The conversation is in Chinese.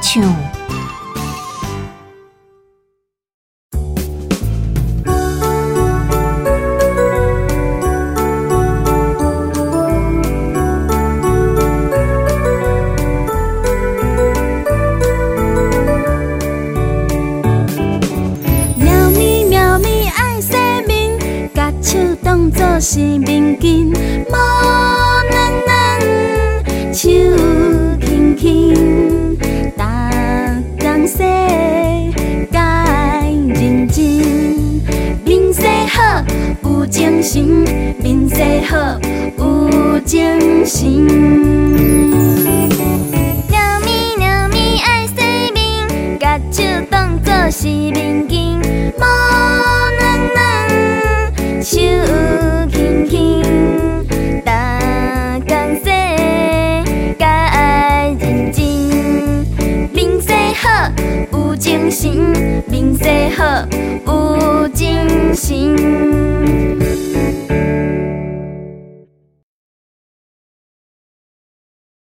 唱。 喵咪喵咪爱洗面，甲手当作是面巾，毛软软，手轻轻，逐工洗，该认真。面洗好有精神，面洗好有精神。喵咪喵咪爱洗面，甲手当作是面巾，毛软软，手轻轻，逐工洗，甲爱认真。面洗好有精神，面洗好有精神。